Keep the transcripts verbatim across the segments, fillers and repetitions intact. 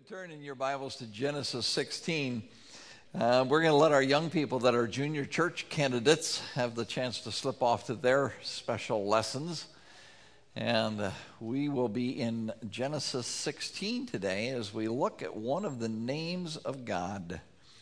would turn in your Bibles to Genesis sixteen. Uh, we're going to let our young people that are junior church candidates have the chance to slip off to their special lessons. And uh, we will be in Genesis sixteen today as we look at one of the names of God.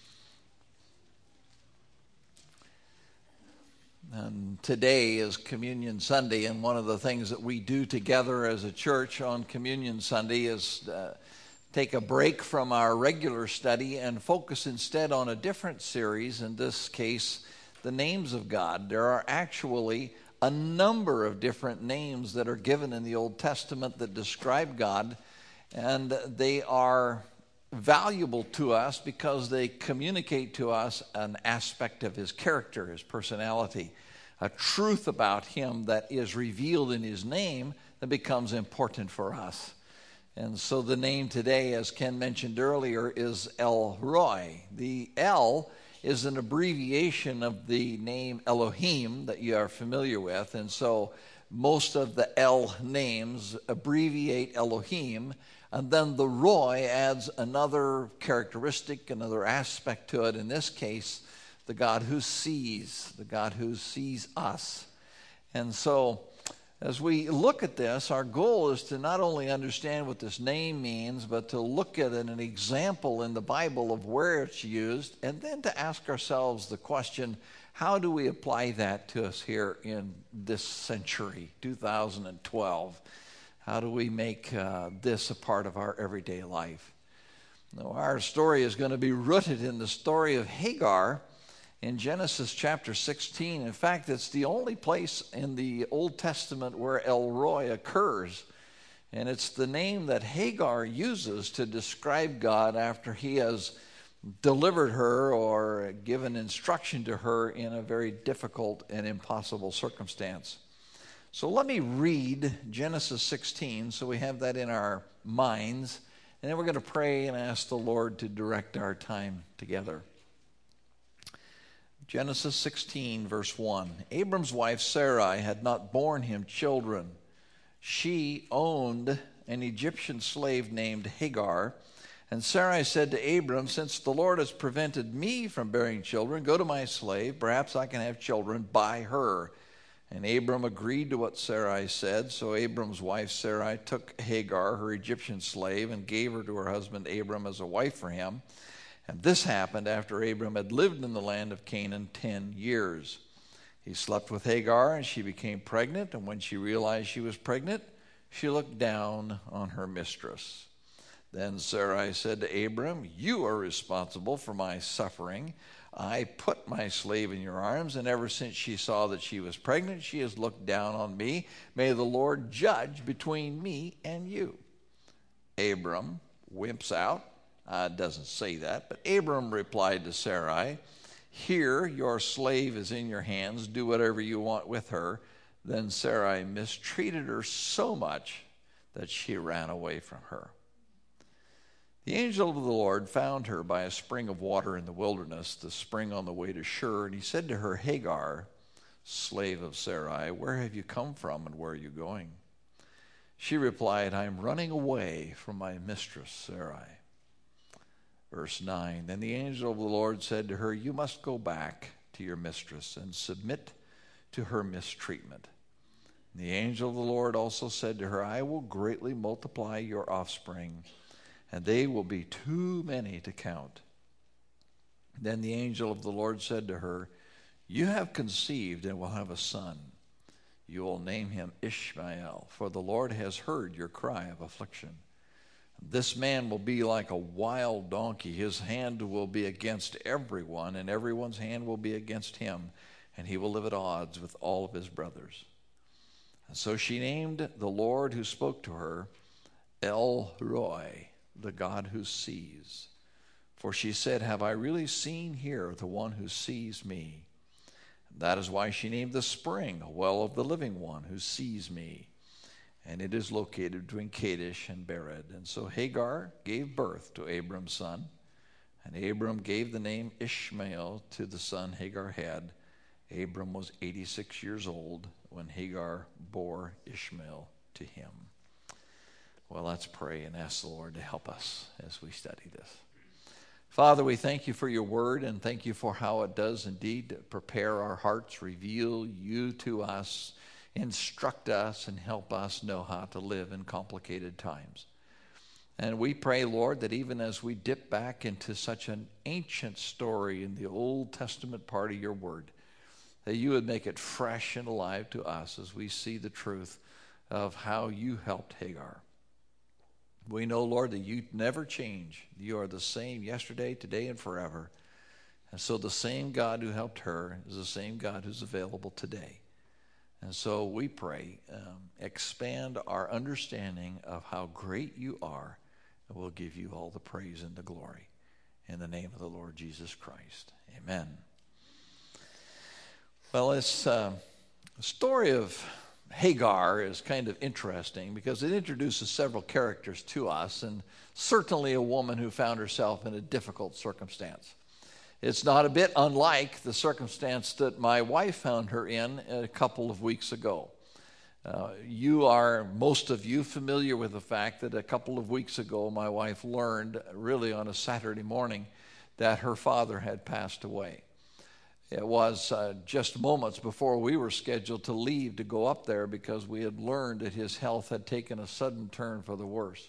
And today is Communion Sunday, and one of the things that we do together as a church on Communion Sunday is uh, take a break from our regular study and focus instead on a different series, in this case, the names of God. There are actually a number of different names that are given in the Old Testament that describe God, and they are valuable to us because they communicate to us an aspect of his character, his personality, a truth about him that is revealed in his name that becomes important for us. And so the name today, as Ken mentioned earlier, is El Roi. The El is an abbreviation of the name Elohim that you are familiar with. And so most of the El names abbreviate Elohim. And then the Roi adds another characteristic, another aspect to it. In this case, the God who sees, the God who sees us. And so as we look at this, our goal is to not only understand what this name means, but to look at an example in the Bible of where it's used, and then to ask ourselves the question, how do we apply that to us here in this century, two thousand twelve? How do we make uh, this a part of our everyday life? Now, our story is going to be rooted in the story of Hagar in Genesis chapter sixteen. In fact, it's the only place in the Old Testament where El Roi occurs. And it's the name that Hagar uses to describe God after he has delivered her or given instruction to her in a very difficult and impossible circumstance. So let me read Genesis sixteen so we have that in our minds. And then we're going to pray and ask the Lord to direct our time together. Genesis sixteen, verse one. Abram's wife Sarai had not borne him children. She owned an Egyptian slave named Hagar. And Sarai said to Abram, "Since the Lord has prevented me from bearing children, go to my slave. Perhaps I can have children by her." And Abram agreed to what Sarai said. So Abram's wife Sarai took Hagar, her Egyptian slave, and gave her to her husband Abram as a wife for him. And this happened after Abram had lived in the land of Canaan ten years. He slept with Hagar, and she became pregnant. And when she realized she was pregnant, she looked down on her mistress. Then Sarai said to Abram, "You are responsible for my suffering. I put my slave in your arms, and ever since she saw that she was pregnant, she has looked down on me. May the Lord judge between me and you." Abram wimps out. Uh, it doesn't say that, but Abram replied to Sarai, "Here, your slave is in your hands. Do whatever you want with her." Then Sarai mistreated her so much that she ran away from her. The angel of the Lord found her by a spring of water in the wilderness, the spring on the way to Shur, and he said to her, "Hagar, slave of Sarai, where have you come from and where are you going?" She replied, "I am running away from my mistress Sarai." Verse nine, then the angel of the Lord said to her, "You must go back to your mistress and submit to her mistreatment." And the angel of the Lord also said to her, "I will greatly multiply your offspring, and they will be too many to count." Then the angel of the Lord said to her, "You have conceived and will have a son. You will name him Ishmael, for the Lord has heard your cry of affliction. This man will be like a wild donkey. His hand will be against everyone, and everyone's hand will be against him, and he will live at odds with all of his brothers." And so she named the Lord who spoke to her El Roi, the God who sees. For she said, "Have I really seen here the one who sees me?" And that is why she named the spring, a well of the living one who sees me. And it is located between Kadesh and Bered. And so Hagar gave birth to Abram's son, and Abram gave the name Ishmael to the son Hagar had. Abram was eighty-six years old when Hagar bore Ishmael to him. Well, let's pray and ask the Lord to help us as we study this. Father, we thank you for your word and thank you for how it does indeed prepare our hearts, reveal you to us, instruct us, and help us know how to live in complicated times. And we pray, Lord, that even as we dip back into such an ancient story in the Old Testament part of your word, that you would make it fresh and alive to us as we see the truth of how you helped Hagar. We know, Lord, that you never change. You are the same yesterday, today, and forever. And so the same God who helped her is the same God who's available today. And so we pray, um, expand our understanding of how great you are, and we'll give you all the praise and the glory. In the name of the Lord Jesus Christ, amen. Well, it's uh, a story of Hagar is kind of interesting because it introduces several characters to us, and certainly a woman who found herself in a difficult circumstance. It's not a bit unlike the circumstance that my wife found her in a couple of weeks ago. Uh, you are, most of you, familiar with the fact that a couple of weeks ago my wife learned, really on a Saturday morning, that her father had passed away. It was uh, just moments before we were scheduled to leave to go up there because we had learned that his health had taken a sudden turn for the worse.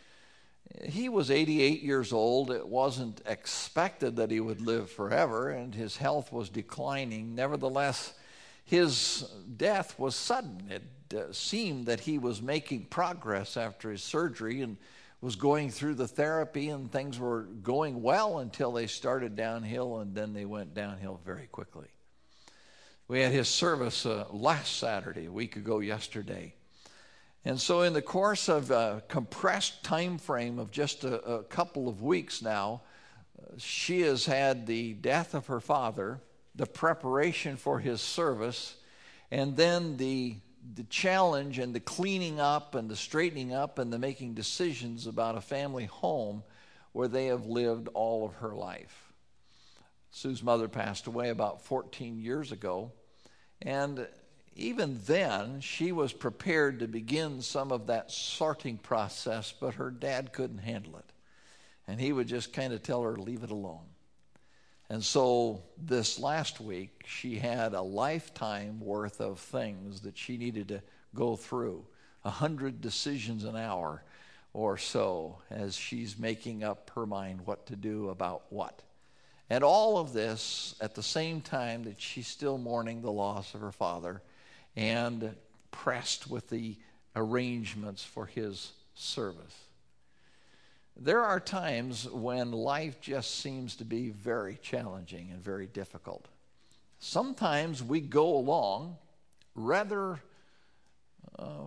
He was eighty-eight years old. It wasn't expected that he would live forever, and his health was declining. Nevertheless, his death was sudden. It uh, seemed that he was making progress after his surgery and was going through the therapy, and things were going well until they started downhill, and then they went downhill very quickly. We had his service uh, last Saturday, a week ago yesterday. And so in the course of a compressed time frame of just a, a couple of weeks now, uh, she has had the death of her father, the preparation for his service, and then the the challenge and the cleaning up and the straightening up and the making decisions about a family home where they have lived all of her life. Sue's mother passed away about fourteen years ago, and even then she was prepared to begin some of that sorting process, but her dad couldn't handle it. And he would just kind of tell her, leave it alone. And so this last week, she had a lifetime worth of things that she needed to go through, a hundred decisions an hour or so, as she's making up her mind what to do about what. And all of this at the same time that she's still mourning the loss of her father and pressed with the arrangements for his service. There are times when life just seems to be very challenging and very difficult. Sometimes we go along rather uh,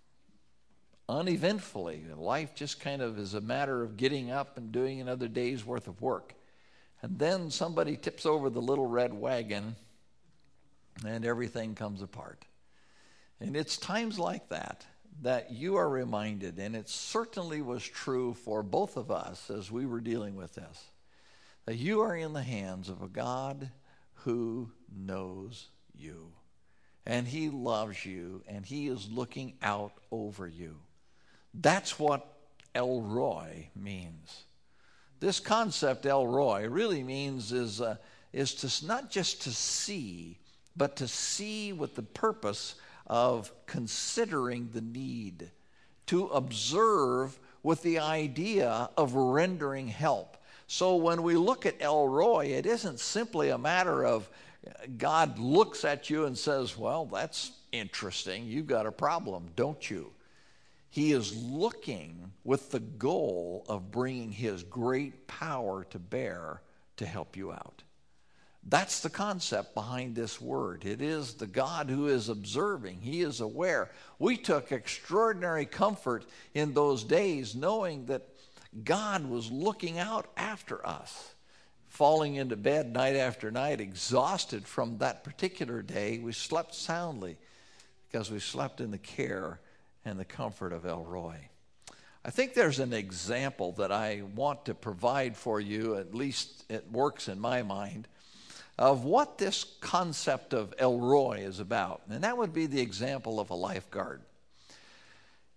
uneventfully. Life just kind of is a matter of getting up and doing another day's worth of work. And then somebody tips over the little red wagon and everything comes apart. And it's times like that that you are reminded, and it certainly was true for both of us as we were dealing with this, that you are in the hands of a God who knows you, and he loves you, and he is looking out over you. That's what El Roi means. This concept, El Roi, really means is, uh, is to not just to see, but to see with the purpose of considering the need, to observe with the idea of rendering help. So when we look at El Roi, it isn't simply a matter of God looks at you and says, well, that's interesting. You've got a problem, don't you? He is looking with the goal of bringing his great power to bear to help you out. That's the concept behind this word. It is the God who is observing. He is aware. We took extraordinary comfort in those days knowing that God was looking out after us. Falling into bed night after night, exhausted from that particular day, we slept soundly because we slept in the care and the comfort of El Roi. I think there's an example that I want to provide for you, at least it works in my mind, of what this concept of El Roi is about. And that would be the example of a lifeguard.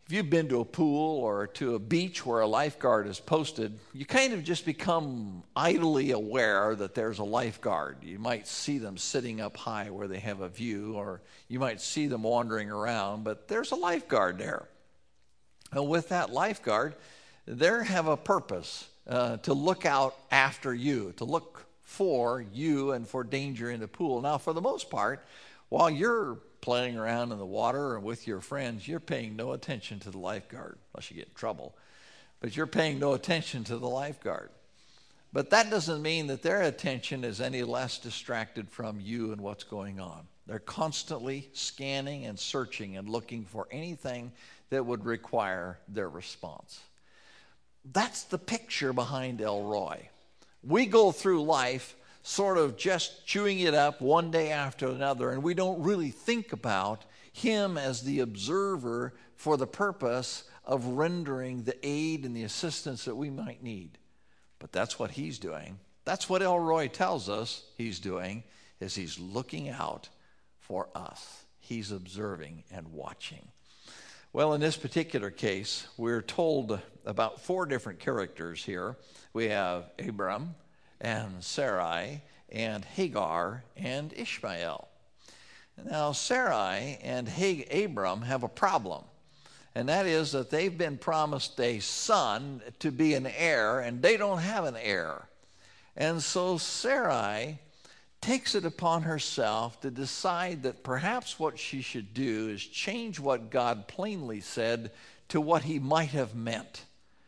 If you've been to a pool or to a beach where a lifeguard is posted, you kind of just become idly aware that there's a lifeguard. You might see them sitting up high where they have a view, or you might see them wandering around, but there's a lifeguard there. And with that lifeguard, they have a purpose uh, to look out after you, to look for you and for danger in the pool. Now, for the most part, while you're playing around in the water or with your friends, you're paying no attention to the lifeguard, unless you get in trouble. But you're paying no attention to the lifeguard. But that doesn't mean that their attention is any less distracted from you and what's going on. They're constantly scanning and searching and looking for anything that would require their response. That's the picture behind El Roi. We go through life sort of just chewing it up one day after another, and we don't really think about him as the observer for the purpose of rendering the aid and the assistance that we might need. But that's what he's doing. That's what El Roi tells us he's doing, is he's looking out for us. He's observing and watching. Well, in this particular case, we're told about four different characters here. We have Abram and Sarai and Hagar and Ishmael. Now, Sarai and Abram have a problem, and that is that they've been promised a son to be an heir, and they don't have an heir. And so Sarai takes it upon herself to decide that perhaps what she should do is change what God plainly said to what he might have meant.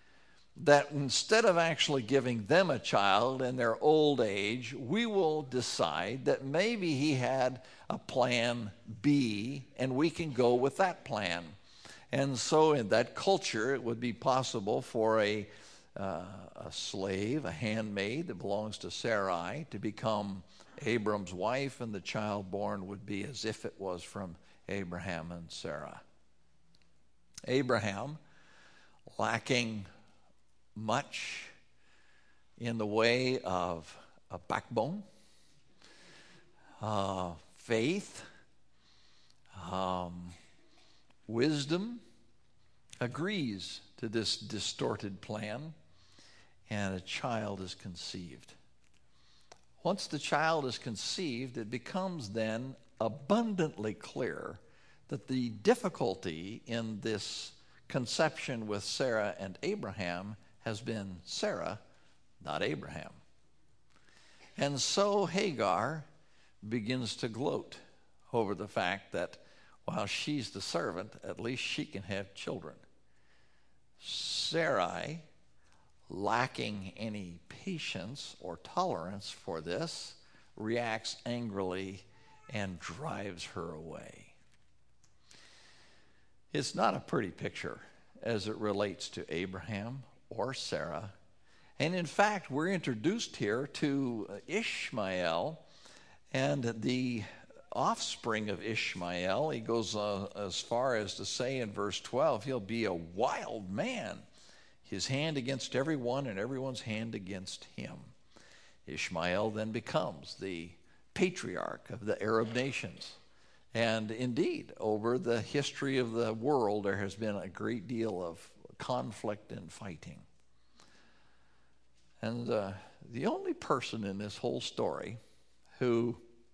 That instead of actually giving them a child in their old age, we will decide that maybe he had a plan B, and we can go with that plan. And so in that culture, it would be possible for a, uh, a slave, a handmaid that belongs to Sarai, to become Abram's wife, and the child born would be as if it was from Abraham and Sarah. Abraham, lacking much in the way of a backbone, uh, faith, um, wisdom, agrees to this distorted plan, and a child is conceived. Once the child is conceived, it becomes then abundantly clear that the difficulty in this conception with Sarah and Abraham has been Sarah, not Abraham. And so Hagar begins to gloat over the fact that while she's the servant, at least she can have children. Sarai, lacking any patience or tolerance for this, reacts angrily and drives her away. It's not a pretty picture as it relates to Abraham or Sarah. And in fact, we're introduced here to Ishmael and the offspring of Ishmael. He goes uh, as far as to say in verse twelve, he'll be a wild man, his hand against everyone and everyone's hand against him. Ishmael then becomes the patriarch of the Arab nations. And indeed, over the history of the world, there has been a great deal of conflict and fighting. And uh, the only person in this whole story who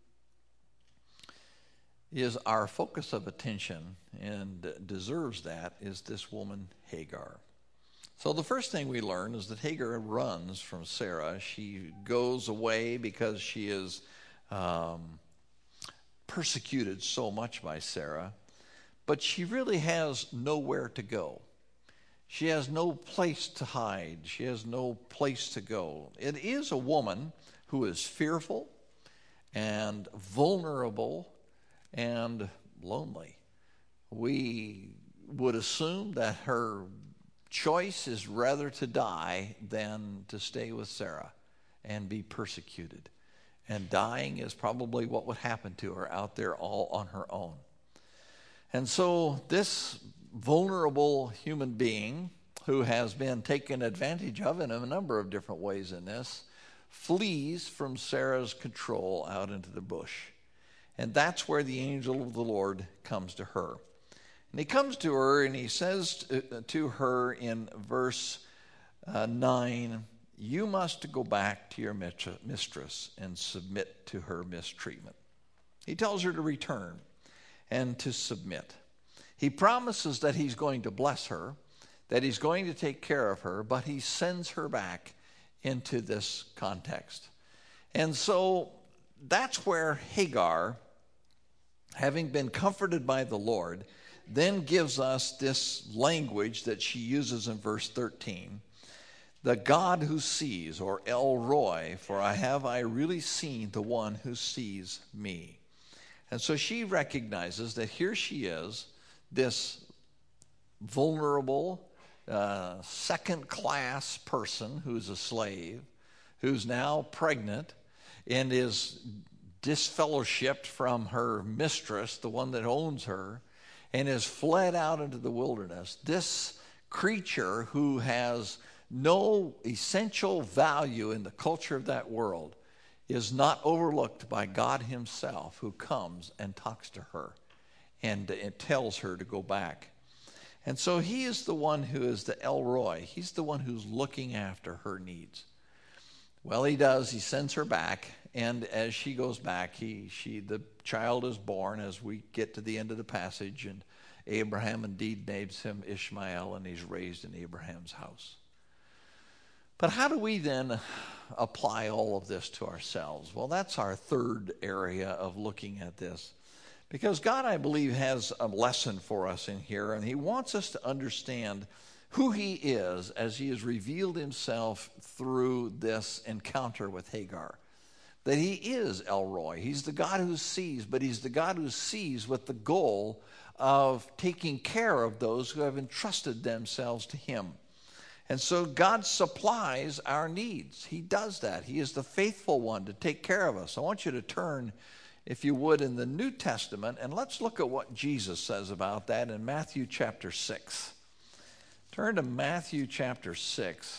is our focus of attention and deserves that is this woman, Hagar. So the first thing we learn is that Hagar runs from Sarah. She goes away because she is um, persecuted so much by Sarah, but she really has nowhere to go. She has no place to hide. She has no place to go. It is a woman who is fearful and vulnerable and lonely. We would assume that her choice is rather to die than to stay with Sarah and be persecuted. And dying is probably what would happen to her out there all on her own. And so this vulnerable human being who has been taken advantage of in a number of different ways in this flees from Sarah's control out into the bush. And that's where the angel of the Lord comes to her. And he comes to her and he says to her in verse uh, nine, you must go back to your mistress and submit to her mistreatment. He tells her to return and to submit. He promises that he's going to bless her, that he's going to take care of her, but he sends her back into this context. And so that's where Hagar, having been comforted by the Lord, then gives us this language that she uses in verse thirteen. The God who sees, or El Roi, for I have I really seen the one who sees me. And so she recognizes that here she is, this vulnerable, uh, second-class person who's a slave, who's now pregnant and is disfellowshipped from her mistress, the one that owns her, and is fled out into the wilderness. This creature who has no essential value in the culture of that world is not overlooked by God himself, who comes and talks to her and it tells her to go back. And so he is the one who is the El Roi. He's the one who's looking after her needs. Well, he does. He sends her back, and as she goes back, he, she, the child is born as we get to the end of the passage, and Abraham indeed names him Ishmael, and he's raised in Abraham's house. But how do we then apply all of this to ourselves? Well, that's our third area of looking at this. Because God, I believe, has a lesson for us in here, and he wants us to understand who he is as he has revealed himself through this encounter with Hagar. That he is El Roi. He's the God who sees, but he's the God who sees with the goal of taking care of those who have entrusted themselves to him. And so God supplies our needs. He does that. He is the faithful one to take care of us. I want you to turn, if you would, in the New Testament, and let's look at what Jesus says about that in Matthew chapter six. Turn to Matthew chapter six.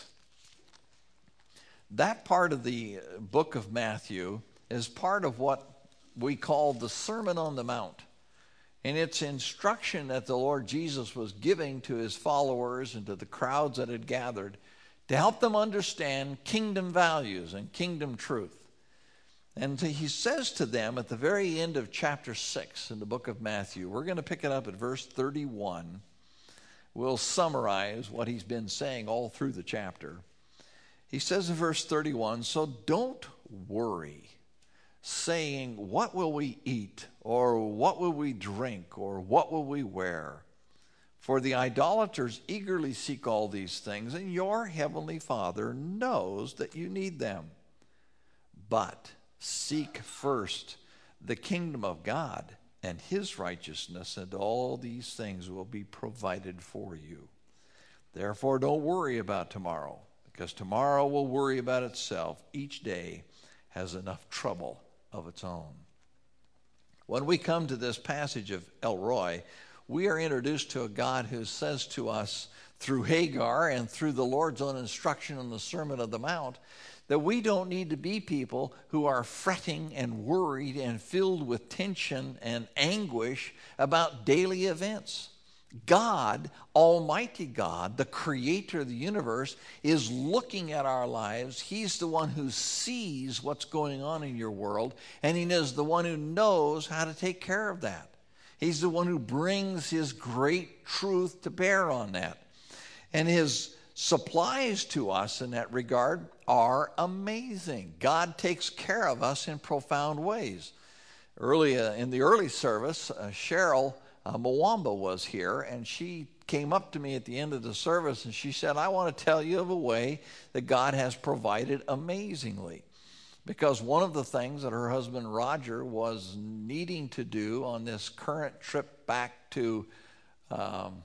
That part of the book of Matthew is part of what we call the Sermon on the Mount. And it's instruction that the Lord Jesus was giving to his followers and to the crowds that had gathered to help them understand kingdom values and kingdom truth. And he says to them at the very end of chapter six in the book of Matthew, we're going to pick it up at verse thirty-one. We'll summarize what he's been saying all through the chapter. He says in verse thirty-one, so don't worry, saying, what will we eat, or what will we drink, or what will we wear? For the idolaters eagerly seek all these things, and your heavenly Father knows that you need them. But seek first the kingdom of God and his righteousness, and all these things will be provided for you. Therefore, don't worry about tomorrow, because tomorrow will worry about itself. Each day has enough trouble of its own. When we come to this passage of El Roi, we are introduced to a God who says to us through Hagar and through the Lord's own instruction in the Sermon on the Mount that we don't need to be people who are fretting and worried and filled with tension and anguish about daily events. God, Almighty God, the creator of the universe, is looking at our lives. He's the one who sees what's going on in your world, and he is the one who knows how to take care of that. He's the one who brings his great truth to bear on that. And his supplies to us in that regard are amazing. God takes care of us in profound ways. Early uh, in the early service, uh, Cheryl Uh, Mwamba was here, and she came up to me at the end of the service, and she said, I want to tell you of a way that God has provided amazingly. Because one of the things that her husband Roger was needing to do on this current trip back to um,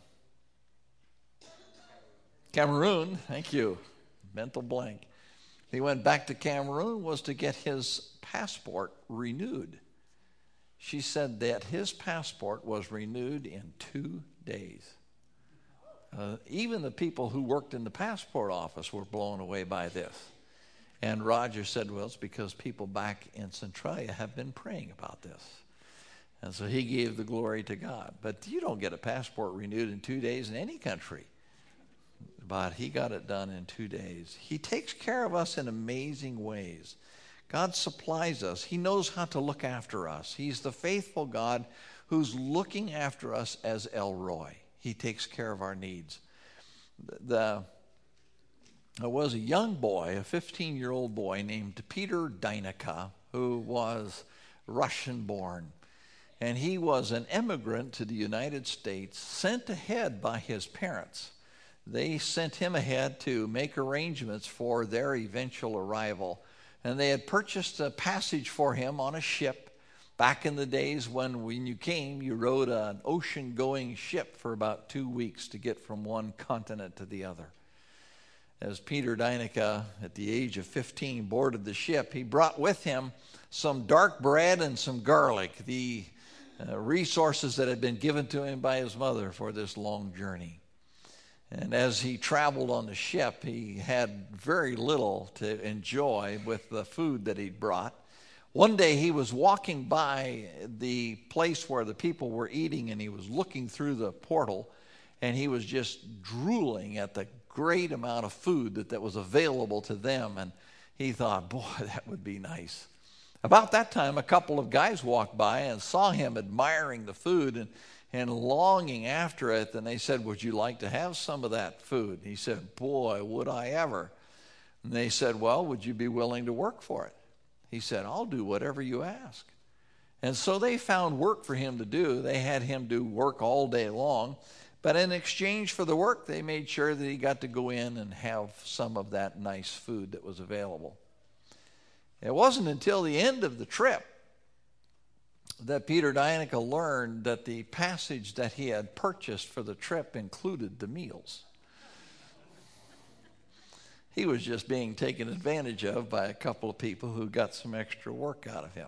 Cameroon, thank you, mental blank. He went back to Cameroon was to get his passport renewed. She said that his passport was renewed in two days. Uh, even the people who worked in the passport office were blown away by this. And Roger said, well, it's because people back in Centralia have been praying about this. And so he gave the glory to God. But you don't get a passport renewed in two days in any country. But he got it done in two days. He takes care of us in amazing ways. God supplies us. He knows how to look after us. He's the faithful God who's looking after us as El Roi. He takes care of our needs. The, there was a young boy, a fifteen-year-old boy named Peter Deinica, who was Russian-born. And he was an immigrant to the United States, sent ahead by his parents. They sent him ahead to make arrangements for their eventual arrival. And they had purchased a passage for him on a ship. Back in the days when, when you came, you rode an ocean-going ship for about two weeks to get from one continent to the other. As Peter Deinica, at the age of fifteen, boarded the ship, he brought with him some dark bread and some garlic, the uh, resources that had been given to him by his mother for this long journey. And as he traveled on the ship, he had very little to enjoy with the food that he'd brought. One day he was walking by the place where the people were eating, and he was looking through the portal, and he was just drooling at the great amount of food that, that was available to them. And he thought, boy, that would be nice. About that time, a couple of guys walked by and saw him admiring the food and, and longing after it. And they said, would you like to have some of that food? He said, boy, would I ever. And they said, well, would you be willing to work for it? He said, I'll do whatever you ask. And so they found work for him to do. They had him do work all day long. But in exchange for the work, they made sure that he got to go in and have some of that nice food that was available. It wasn't until the end of the trip that Peter Deinica learned that the passage that he had purchased for the trip included the meals. He was just being taken advantage of by a couple of people who got some extra work out of him.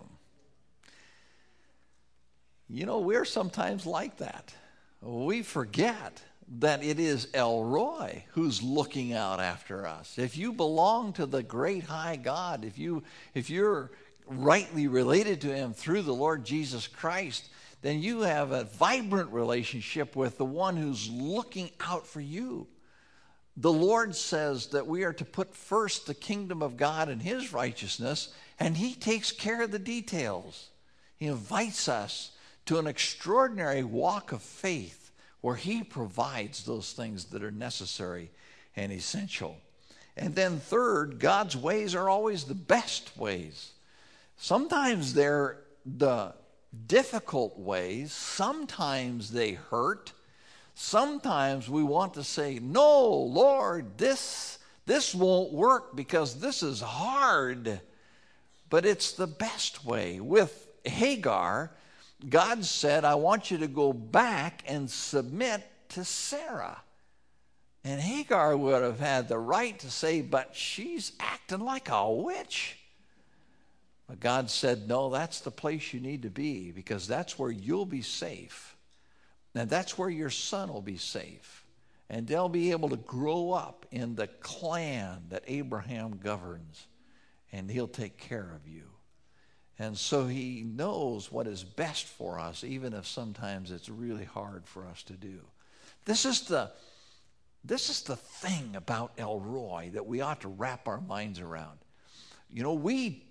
You know, we're sometimes like that. We forget that it is El Roi who's looking out after us. If you belong to the great high God, if you if you're rightly related to him through the Lord Jesus Christ, then you have a vibrant relationship with the one who's looking out for you. The Lord says that we are to put first the kingdom of God and his righteousness, and he takes care of the details. He invites us to an extraordinary walk of faith where he provides those things that are necessary and essential. And then third, God's ways are always the best ways. Sometimes they're the difficult ways. Sometimes they hurt. Sometimes we want to say, no, Lord, this, this won't work because this is hard. But it's the best way. With Hagar, God said, I want you to go back and submit to Sarah. And Hagar would have had the right to say, but she's acting like a witch. But God said, no, that's the place you need to be, because that's where you'll be safe. And that's where your son will be safe. And they'll be able to grow up in the clan that Abraham governs. And he'll take care of you. And so he knows what is best for us, even if sometimes it's really hard for us to do. This is the, this is the thing about El Roi that we ought to wrap our minds around. You know, we,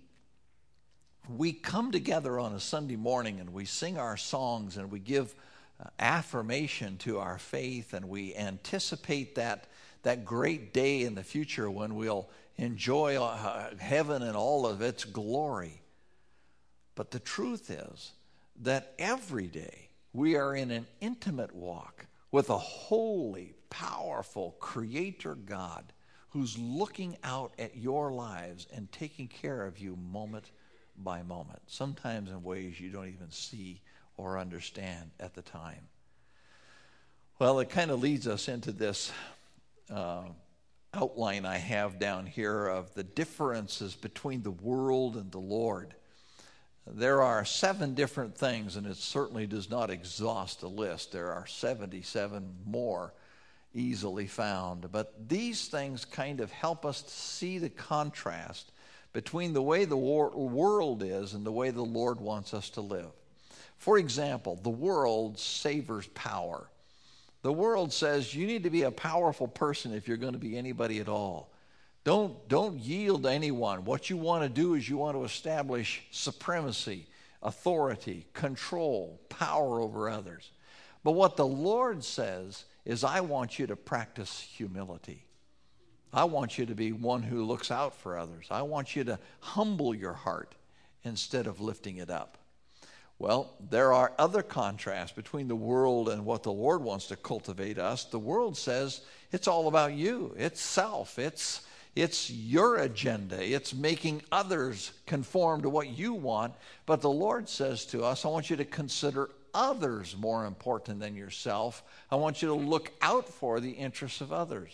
we come together on a Sunday morning and we sing our songs and we give uh, affirmation to our faith, and we anticipate that, that great day in the future when we'll enjoy uh, heaven and all of its glory. But the truth is that every day we are in an intimate walk with a holy, powerful Creator God who's looking out at your lives and taking care of you moment by moment, sometimes in ways you don't even see or understand at the time. Well, it kind of leads us into this uh, outline I have down here of the differences between the world and the Lord. There are seven different things, and it certainly does not exhaust the list. There are seventy-seven more easily found. But these things kind of help us to see the contrast between the way the wor- world is and the way the Lord wants us to live. For example, the world savors power. The world says you need to be a powerful person if you're going to be anybody at all. Don't, don't yield to anyone. What you want to do is you want to establish supremacy, authority, control, power over others. But what the Lord says is, I want you to practice humility. I want you to be one who looks out for others. I want you to humble your heart instead of lifting it up. Well, there are other contrasts between the world and what the Lord wants to cultivate us. The world says it's all about you. It's self. It's, it's your agenda. It's making others conform to what you want. But the Lord says to us, I want you to consider others more important than yourself. I want you to look out for the interests of others.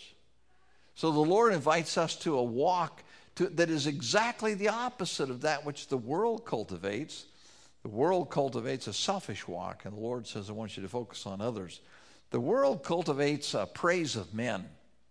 So the Lord invites us to a walk to, that is exactly the opposite of that which the world cultivates. The world cultivates a selfish walk, and the Lord says, I want you to focus on others. The world cultivates a praise of men.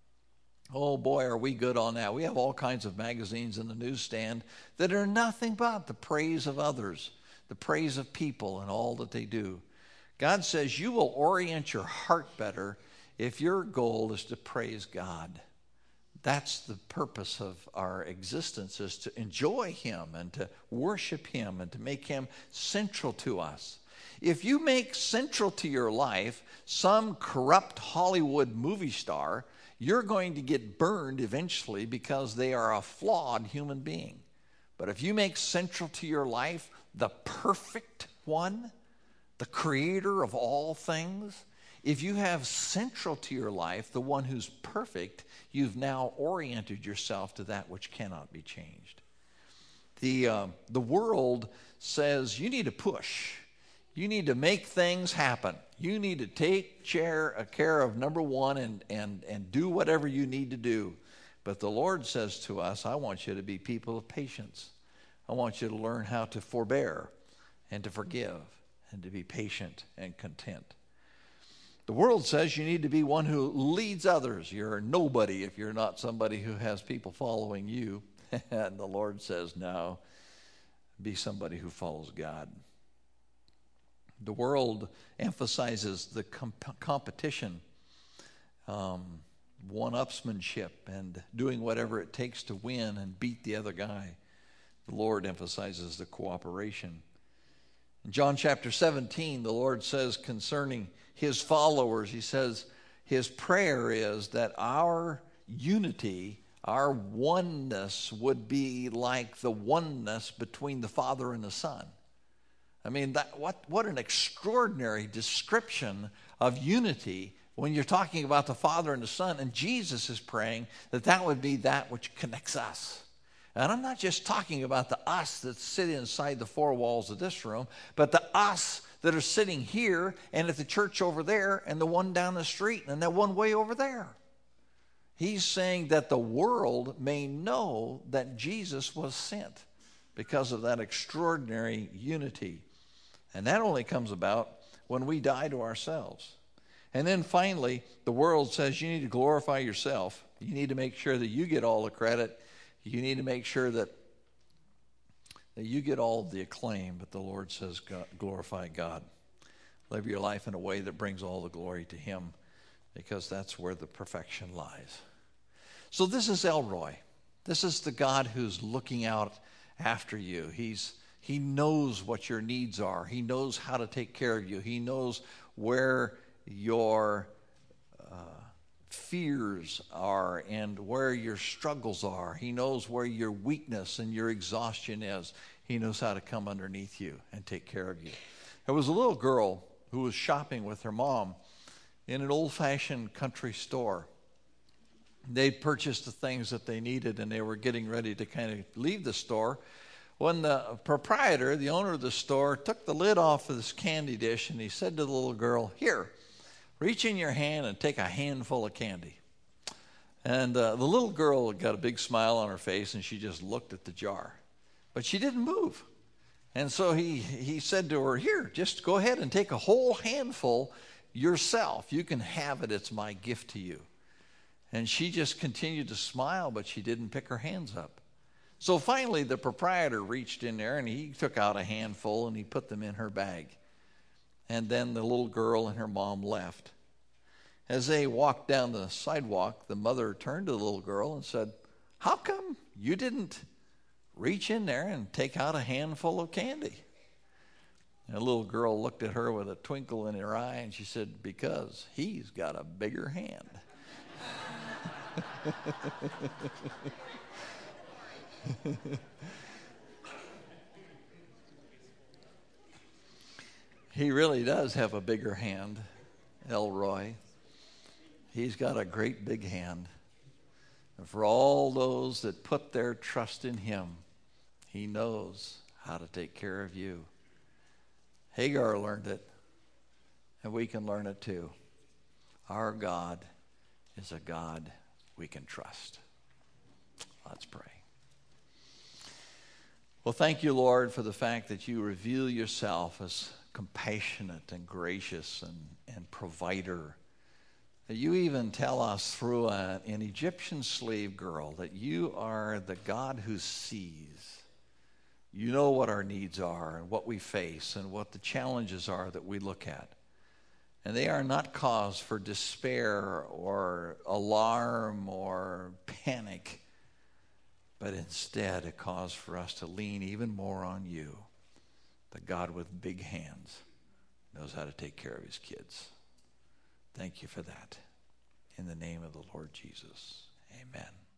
Oh boy, are we good on that. We have all kinds of magazines in the newsstand that are nothing but the praise of others, the praise of people and all that they do. God says you will orient your heart better if your goal is to praise God. That's the purpose of our existence, is to enjoy him and to worship him and to make him central to us. If you make central to your life some corrupt Hollywood movie star, you're going to get burned eventually because they are a flawed human being. But if you make central to your life the perfect one, the creator of all things, if you have central to your life the one who's perfect, you've now oriented yourself to that which cannot be changed. The, uh, the world says you need to push. You need to make things happen. You need to take care, uh, care of number one and, and, and do whatever you need to do. But the Lord says to us, I want you to be people of patience. I want you to learn how to forbear and to forgive and to be patient and content. The world says you need to be one who leads others. You're a nobody if you're not somebody who has people following you. And the Lord says, no, be somebody who follows God. The world emphasizes the comp- competition, um, one-upsmanship, and doing whatever it takes to win and beat the other guy. The Lord emphasizes the cooperation. In John chapter seventeen, the Lord says concerning his followers, he says his prayer is that our unity, our oneness would be like the oneness between the Father and the Son. I mean, that, what, what an extraordinary description of unity when you're talking about the Father and the Son. And Jesus is praying that that would be that which connects us. And I'm not just talking about the us that sit inside the four walls of this room, but the us that are sitting here and at the church over there and the one down the street and that one way over there. He's saying that the world may know that Jesus was sent because of that extraordinary unity. And that only comes about when we die to ourselves. And then finally, the world says you need to glorify yourself. You need to make sure that you get all the credit. You need to make sure that, that you get all the acclaim. But the Lord says God, glorify God. Live your life in a way that brings all the glory to him, because that's where the perfection lies. So this is El Roi. This is the God who's looking out after you. He's He knows what your needs are. He knows how to take care of you. He knows where your uh, fears are and where your struggles are. He knows where your weakness and your exhaustion is. He knows how to come underneath you and take care of you. There was a little girl who was shopping with her mom in an old-fashioned country store. They'd purchased the things that they needed, and they were getting ready to kind of leave the store when the proprietor, the owner of the store, took the lid off of this candy dish, and he said to the little girl, "Here, reach in your hand and take a handful of candy." And uh, the little girl got a big smile on her face, and she just looked at the jar. But she didn't move. And so he, he said to her, "Here, just go ahead and take a whole handful yourself. You can have it. It's my gift to you." And she just continued to smile, but she didn't pick her hands up. So finally, the proprietor reached in there, and he took out a handful, and he put them in her bag. And then the little girl and her mom left. As they walked down the sidewalk, the mother turned to the little girl and said, "How come you didn't reach in there and take out a handful of candy?" And the little girl looked at her with a twinkle in her eye, and she said, "Because he's got a bigger hand." He really does have a bigger hand, Elroy. He's got a great big hand. And for all those that put their trust in him, he knows how to take care of you. Hagar learned it, and we can learn it too. Our God is a God we can trust. Let's pray. Well, thank you, Lord, for the fact that you reveal yourself as compassionate and gracious and, and provider. That you even tell us through a, an Egyptian slave girl that you are the God who sees. You know what our needs are and what we face and what the challenges are that we look at. And they are not cause for despair or alarm or panic, but instead a cause for us to lean even more on you. The God with big hands knows how to take care of his kids. Thank you for that. In the name of the Lord Jesus, amen.